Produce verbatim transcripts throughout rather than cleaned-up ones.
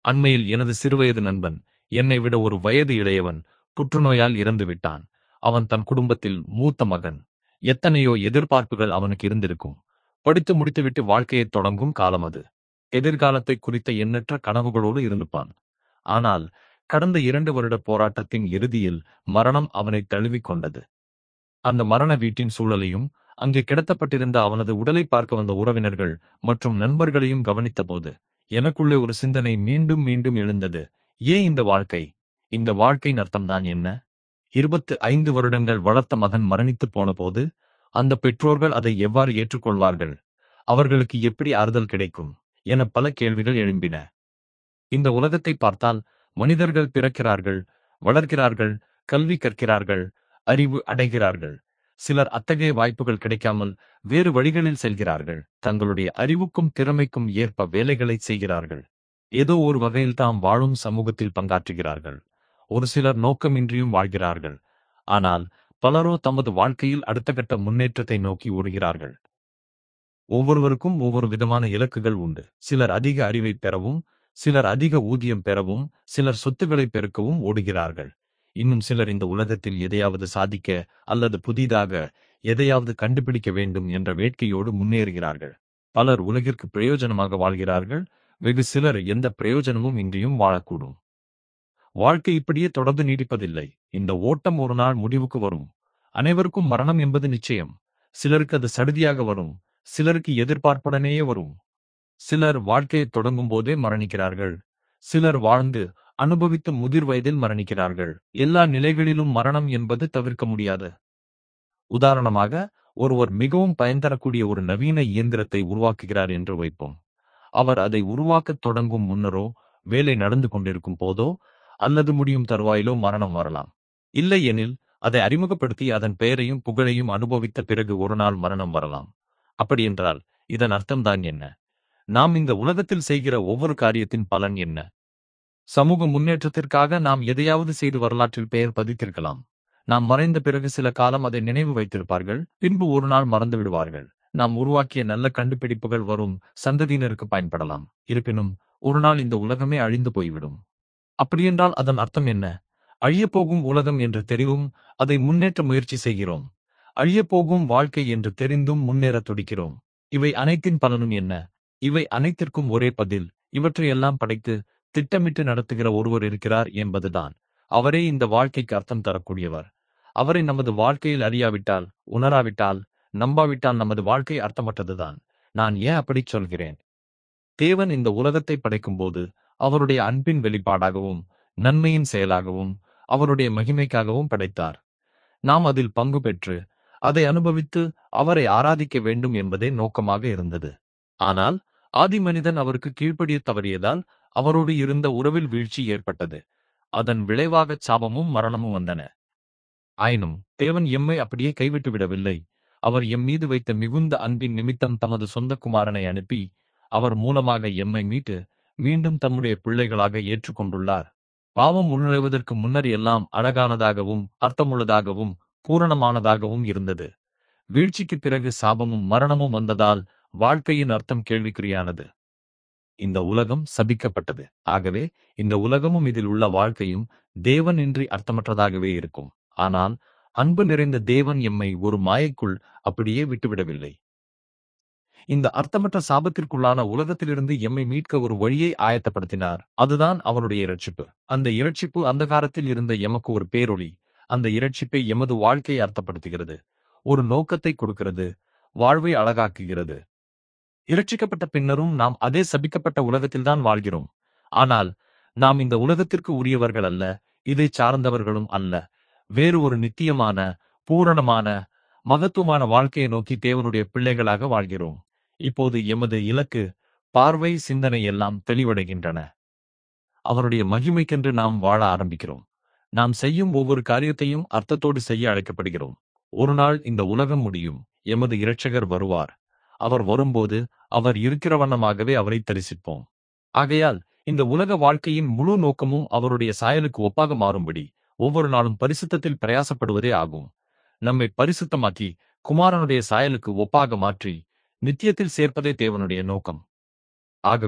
அண்மையில் எனது சிறுவயது நண்பன், என்னை விட ஒரு வயது இளையவன், புற்றுநோயால் இறந்து விட்டான். அவன் தன் குடும்பத்தில் மூத்த மகன். எத்தனையோ எதிர்பார்ப்புகள் அவனுக்கு இருந்திருக்கும். படித்து முடித்துவிட்டு வாழ்க்கையைத் தொடங்கும் காலம் அது. எதிர்காலத்தை குறித்த எண்ணற்ற கனவுகளோடு இருந்திருப்பான். ஆனால் கடந்த இரண்டு வருட போராட்டத்தின் இறுதியில் மரணம் அவனை தழுவிக் கொண்டது. அந்த மரண வீட்டின் சூழலையும், அங்கே கிடத்தப்பட்டிருந்த அவனது உடலை பார்க்க வந்த உறவினர்கள் மற்றும் நண்பர்களையும் கவனித்தபோது எனக்குள்ளே ஒரு சிந்தனை மீண்டும் மீண்டும் எழுந்தது. ஏன் இந்த வாழ்க்கை? இந்த வாழ்க்கையின் அர்த்தம்தான் என்ன? இருபத்து ஐந்து வருடங்கள் வளர்த்த மகன் மரணித்து போன போது அந்த பெற்றோர்கள் அதை எவ்வாறு ஏற்றுக்கொள்வார்கள்? அவர்களுக்கு எப்படி ஆறுதல் கிடைக்கும் என பல கேள்விகள் எழும்பின. இந்த உலகத்தை பார்த்தால் மனிதர்கள் பிறக்கிறார்கள், வளர்க்கிறார்கள், கல்வி கற்கிறார்கள், அறிவு அடைகிறார்கள். சிலர் அத்தகைய வாய்ப்புகள் கிடைக்காமல் வேறு வழிகளில் செல்கிறார்கள். தங்களுடைய அறிவுக்கும் திறமைக்கும் ஏற்ப வேலைகளை செய்கிறார்கள். ஏதோ ஒரு வகையில் தாம் வாழும் சமூகத்தில் பங்காற்றுகிறார்கள். ஒரு சிலர் நோக்கமின்றியும் வாழ்கிறார்கள். ஆனால் பலரோ தமது வாழ்க்கையில் அடுத்த கட்ட முன்னேற்றத்தை நோக்கி ஓடுகிறார்கள். ஒவ்வொருவருக்கும் ஒவ்வொரு விதமான இலக்குகள் உண்டு. சிலர் அதிக அறிவை பெறவும், சிலர் அதிக ஊதியம் பெறவும், சிலர் சொத்துக்களை பெருக்கவும் ஓடுகிறார்கள். இன்னும் சிலர் இந்த உலகத்தில் எதையாவது சாதிக்க அல்லது புதிதாக எதையாவது கண்டுபிடிக்க வேண்டும் என்ற வேட்கையோடு முன்னேறுகிறார்கள். பலர் உலகிற்கு பிரயோஜனமாக வாழ்கிறார்கள். வெகு சிலர் எந்த பிரயோஜனமும் இன்றியும் வாழக்கூடும். வாழ்க்கை இப்படியே தொடர்ந்து நீடிப்பதில்லை. இந்த ஓட்டம் ஒரு நாள் முடிவுக்கு வரும். அனைவருக்கும் மரணம் என்பது நிச்சயம். சிலருக்கு அது சடுதியாக வரும், சிலருக்கு எதிர்பார்ப்புடனேயே வரும். சிலர் வாழ்க்கையை தொடங்கும் போதே மரணிக்கிறார்கள். சிலர் வாழ்ந்து அனுபவித்த முதிர் வயதில் மரணிக்கிறார்கள். எல்லா நிலைகளிலும் மரணம் என்பது தவிர்க்க முடியாது. உதாரணமாக, ஒருவர் மிகவும் பயன் தரக்கூடிய ஒரு நவீன இயந்திரத்தை உருவாக்குகிறார் என்று வைப்போம். அவர் அதை உருவாக்கத் தொடங்கும் முன்னரோ, வேலை நடந்து கொண்டிருக்கும் போதோ, அல்லது முடியும் தருவாயிலோ மரணம் வரலாம். இல்லை எனில் அதை அறிமுகப்படுத்தி அதன் பெயரையும் புகழையும் அனுபவித்த பிறகு ஒரு நாள் மரணம் வரலாம். அப்படியென்றால் இதன் அர்த்தம்தான் என்ன? நாம் இந்த உலகத்தில் செய்கிற ஒவ்வொரு காரியத்தின் பலன் என்ன? சமூக முன்னேற்றத்திற்காக நாம் எதையாவது செய்து வரலாற்றில் பெயர் பதித்திருக்கலாம். நாம் மறைந்த பிறகு சில காலம் அதை நினைவு வைத்திருப்பார்கள். பின்பு ஒரு நாள் மறந்து விடுவார்கள். நாம் உருவாக்கிய நல்ல கண்டுபிடிப்புகள் வரும் சந்ததியினருக்கு பயன்படலாம். இருப்பினும் ஒரு நாள் இந்த உலகமே அழிந்து போய்விடும். அப்படியென்றால் அதன் அர்த்தம் என்ன? அழியப்போகும் உலகம் என்று தெரிவும் அதை முன்னேற்ற முயற்சி செய்கிறோம். அழியப்போகும் வாழ்க்கை என்று தெரிந்தும் முன்னேற துடிக்கிறோம். இவை அனைத்தின் பலனும் என்ன? இவை அனைத்திற்கும் ஒரே பதில். இவற்றையெல்லாம் படைத்து திட்டமிட்டு நடத்துகிற ஒருவர் இருக்கிறார் என்பதுதான். அவரே இந்த வாழ்க்கைக்கு அர்த்தம் தரக்கூடியவர். அவரை நமது வாழ்க்கையில் அறியாவிட்டால், உணராவிட்டால், நம்பாவிட்டால் நமது வாழ்க்கை அர்த்தமற்றதுதான். நான் ஏன் அப்படி சொல்கிறேன்? தேவன் இந்த உலகத்தை படைக்கும் போது அவருடைய அன்பின் வெளிப்பாடாகவும் நன்மையின் செயலாகவும் அவருடைய மகிமைக்காகவும் படைத்தார். நாம் அதில் பங்கு பெற்று அதை அனுபவித்து அவரை ஆராதிக்க வேண்டும் என்பதே நோக்கமாக இருந்தது. ஆனால் ஆதி மனிதன் அவருக்கு கீழ்ப்படிய தவறியதால் அவரோடு இருந்த உறவில் வீழ்ச்சி ஏற்பட்டது. அதன் விளைவாக சாபமும் மரணமும் வந்தன. ஆயினும் தேவன் எம்மை அப்படியே கைவிட்டு விடவில்லை. அவர் எம் மீது வைத்த மிகுந்த அன்பின் நிமித்தம் தமது சொந்த குமாரனை அனுப்பி அவர் மூலமாக எம்மை மீட்டு மீண்டும் தம்முடைய பிள்ளைகளாக ஏற்றுக்கொண்டுள்ளார். பாவம் உள்நுழைவதற்கு முன்னர் எல்லாம் அழகானதாகவும் அர்த்தமுள்ளதாகவும் பூரணமானதாகவும் இருந்தது. வீழ்ச்சிக்கு பிறகு சாபமும் மரணமும் வந்ததால் வாழ்க்கையின் அர்த்தம் கேள்விக்குறியானது. இந்த உலகம் சபிக்கப்பட்டது. ஆகவே இந்த உலகமும் இதில் உள்ள வாழ்க்கையும் தேவன் இன்றி அர்த்தமற்றதாகவே இருக்கும். ஆனால் அன்பு நிறைந்த தேவன் எம்மை ஒரு மாயைக்குள் அப்படியே விட்டுவிடவில்லை. இந்த அர்த்தமற்ற சாபத்திற்குள்ளான உலகத்திலிருந்து எம்மை மீட்க ஒரு வழியை ஆயத்தப்படுத்தினார். அதுதான் அவருடைய இரட்சிப்பு. அந்த இரட்சிப்பு அந்தகாரத்தில் இருந்த எமக்கு ஒரு பேரொளி. அந்த இரட்சிப்பை எமது வாழ்க்கையை அர்த்தப்படுத்துகிறது, ஒரு நோக்கத்தை கொடுக்கிறது, வாழ்வை அழகாக்குகிறது. இரட்சிக்கப்பட்ட பின்னரும் நாம் அதே சபிக்கப்பட்ட உலகத்தில்தான் வாழ்கிறோம். ஆனால் நாம் இந்த உலகத்திற்கு உரியவர்கள் அல்ல, இதை சார்ந்தவர்களும் அல்ல. வேறு ஒரு நித்தியமான, பூரணமான, மகத்துவமான வாழ்க்கையை நோக்கி தேவனுடைய பிள்ளைகளாக வாழ்கிறோம். இப்போது எமது இலக்கு, பார்வை, சிந்தனை எல்லாம் தெளிவடைகின்றன. அவருடைய மகிமைக்கென்று நாம் வாழ ஆரம்பிக்கிறோம். நாம் செய்யும் ஒவ்வொரு காரியத்தையும் அர்த்தத்தோடு செய்ய அழைக்கப்படுகிறோம். ஒரு நாள் இந்த உலகம் முடியும். எமது இரட்சகர் வருவார். அவர் வரும்போது அவர் இருக்கிற வண்ணமாகவே அவரை தரிசிப்போம். ஆகையால் இந்த உலக வாழ்க்கையின் முழு நோக்கமும் அவருடைய சாயலுக்கு ஒப்பாக மாறும்படி ஒவ்வொரு நாளும் பரிசுத்தத்தில் பிரயாசப்படுவதே ஆகும். நம்மை பரிசுத்தமாக்கி குமாரனுடைய சாயலுக்கு ஒப்பாக மாற்றி நித்தியத்தில் சேர்ப்பதே தேவனுடைய நோக்கம். ஆகவே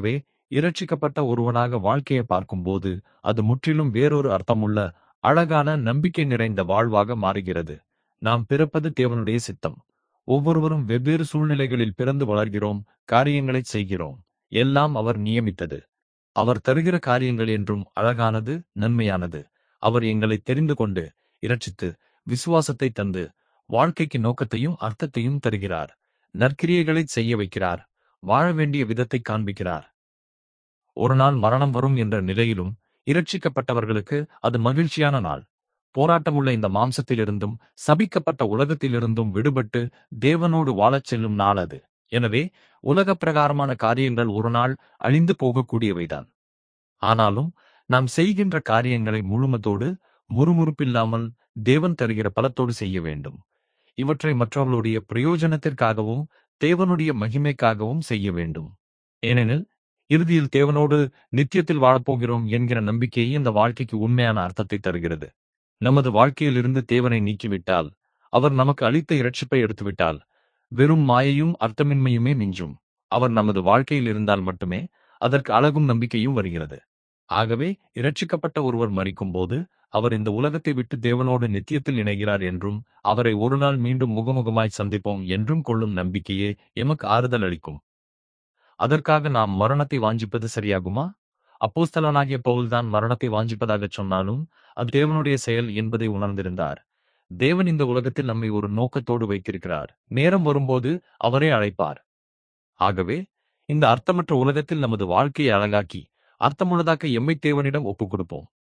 இரட்சிக்கப்பட்ட ஒருவனாக வாழ்க்கையை பார்க்கும்போது அது முற்றிலும் வேறொரு அர்த்தமுள்ள அழகான நம்பிக்கை நிறைந்த வாழ்வாக மாறுகிறது. நாம் பிறப்பது தேவனுடைய சித்தம். ஒவ்வொருவரும் வெவ்வேறு சூழ்நிலைகளில் பிறந்து வளர்கிறோம், காரியங்களை செய்கிறோம். எல்லாம் அவர் நியமித்தது. அவர் தருகிற காரியங்கள் என்றும் அழகானது, நன்மையானது. அவர் எங்களை தெரிந்து கொண்டு இரட்சித்து விசுவாசத்தை தந்து வாழ்க்கைக்கு நோக்கத்தையும் அர்த்தத்தையும் தருகிறார். நற்கிரியைகளை செய்ய வைக்கிறார். வாழ வேண்டிய விதத்தை காண்பிக்கிறார். ஒரு நாள் மரணம் வரும் என்ற நிலையிலும் இரட்சிக்கப்பட்டவர்களுக்கு அது மகிழ்ச்சியான நாள். போராட்டமுள்ள இந்த மாம்சத்திலிருந்தும் சபிக்கப்பட்ட உலகத்திலிருந்தும் விடுபட்டு தேவனோடு வாழச் செல்லும் நாள் அது. எனவே உலக பிரகாரமான காரியங்கள் ஒரு நாள் அழிந்து போகக்கூடியவைதான். ஆனாலும் நாம் செய்கின்ற காரியங்களை முழுமத்தோடு முறுமுறுப்பில்லாமல் தேவன் தருகிற பலத்தோடு செய்ய வேண்டும். இவற்றை மற்றவர்களுடைய பிரயோஜனத்திற்காகவும் தேவனுடைய மகிமைக்காகவும் செய்ய வேண்டும். ஏனெனில் இறுதியில் தேவனோடு நித்தியத்தில் வாழப்போகிறோம் என்கிற நம்பிக்கையை இந்த வாழ்க்கைக்கு உண்மையான அர்த்தத்தை தருகிறது. நமது வாழ்க்கையிலிருந்து தேவனை நீக்கிவிட்டால், அவர் நமக்கு அளித்த இரட்சிப்பை எடுத்துவிட்டால், வெறும் மாயையும் அர்த்தமின்மையுமே மிஞ்சும். அவர் நமது வாழ்க்கையில் இருந்தால் மட்டுமே அதற்கு அழகும் நம்பிக்கையும் வருகிறது. ஆகவே இரட்சிக்கப்பட்ட ஒருவர் மரிக்கும் போது அவர் இந்த உலகத்தை விட்டு தேவனோடு நித்தியத்தில் இணைகிறார் என்றும் அவரை ஒரு நாள் மீண்டும் முகமுகமாய் சந்திப்போம் என்றும் கொள்ளும் நம்பிக்கையே எமக்கு ஆறுதல் அளிக்கும். அதற்காக நாம் மரணத்தை வாஞ்சிப்பது சரியாகுமா? அப்போஸ்தலனாகிய பவுல்தான் மரணத்தை வாஞ்சிப்பதாகச் சொன்னாலும் அது தேவனுடைய செயல் என்பதை உணர்ந்திருந்தார். தேவன் இந்த உலகத்தில் நம்மை ஒரு நோக்கத்தோடு வைத்திருக்கிறார். நேரம் வரும்போது அவரே அழைப்பார். ஆகவே இந்த அர்த்தமற்ற உலகத்தில் நமது வாழ்க்கையை அழகாக்கி அர்த்தமுள்ளதாக்க எம்மை தேவனிடம் ஒப்புக் கொடுப்போம்.